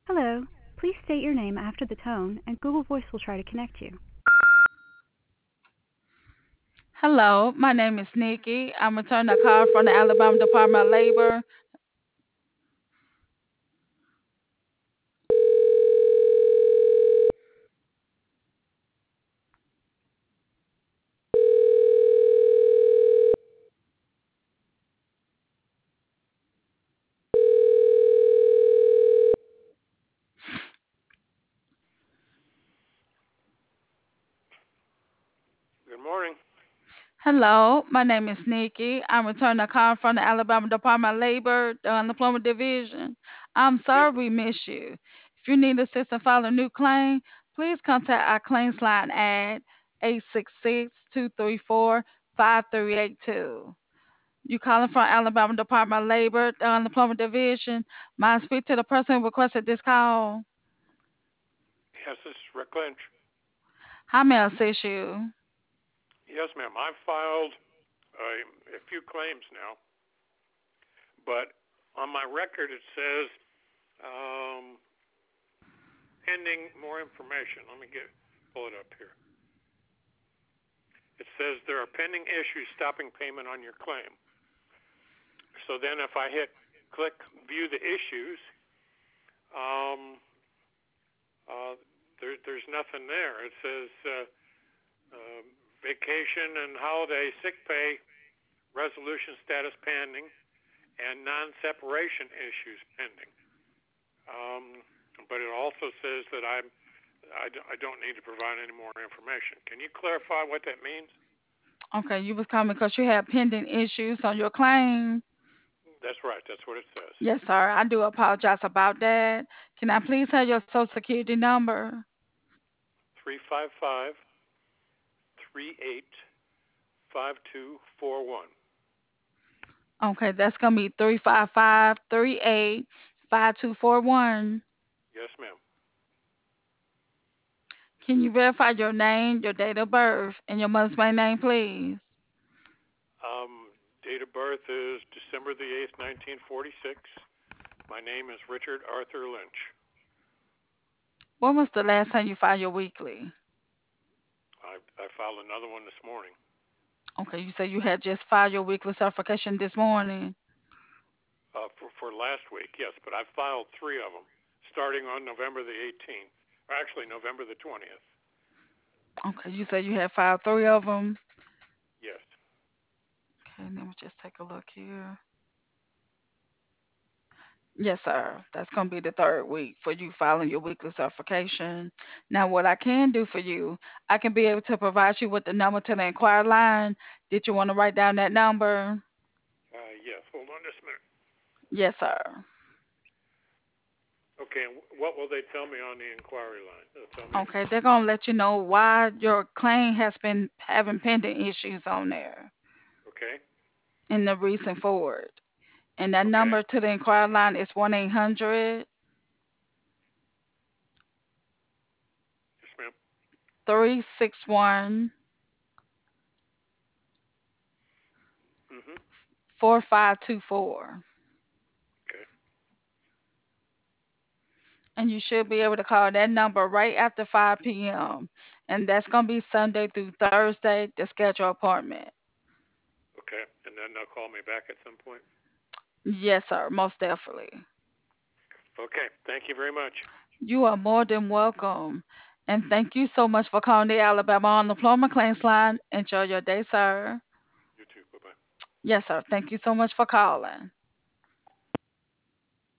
Hello. Please state your name after the tone, and Google Voice will try to connect you. Hello, my name is Nikki. I'm returning a call from the Alabama Department of Labor. Good morning. Hello, my name is Nikki. I'm returning a call from the Alabama Department of Labor, the Unemployment Division. I'm Yes, sorry we missed you. If you need assistance filing a new claim, please contact our claims line at 866-234-5382. You calling from Alabama Department of Labor, the Unemployment Division. May I speak to the person who requested this call? yes, this is Rick Lynch. How may I assist you? Yes, ma'am. I've filed a few claims now, but on my record it says um, pending more information. Let me pull it up here. It says there are pending issues stopping payment on your claim. So then, if I hit click view the issues, um, there's nothing there. It says uh, vacation and holiday sick pay resolution status pending, and non-separation issues pending. Um, but it also says that I don't need to provide any more information. Can you clarify what that means? Okay, you was calling because you had pending issues on your claim. That's right. That's what it says. Yes, sir. I do apologize about that. Can I please have your social security number? 355-385241. Okay, that's gonna be 355-385241. Yes, ma'am. Can you verify your name, your date of birth, and your mother's maiden name, please? Date of birth is December the 8th, 1946. My name is Richard Arthur Lynch. When was the last time you filed your weekly? I filed another one this morning. Okay, you said you had just filed your weekly certification this morning. For last week, yes, but I filed three of them starting on November the 18th, or actually November the 20th. Okay, you said you had filed three of them. Yes. Okay, let me just take a look here. Yes, sir. That's going to be the third week for you filing your weekly certification. Now, what I can do for you, I can be able to provide you with the number to the inquiry line. Did you want to write down that number? Yes. Hold on just a minute. Yes, sir. Okay. And what will they tell me on the inquiry line? They'll tell me. Okay, they're going to let you know why your claim has been having pending issues on there Okay. in the reason for it. And that Okay. number to the inquiry line is 1-800 Yes, ma'am. 361 Mhm. 4524. Okay. And you should be able to call that number right after 5 p.m. And that's going to be Sunday through Thursday, the schedule appointment. Okay. And then they'll call me back at some point. Yes, sir, most definitely. Okay. Thank you very much. You are more than welcome. And thank you so much for calling the Alabama Unemployment Claims Line. Enjoy your day, sir. You too. Bye bye. Yes, sir. Thank you so much for calling.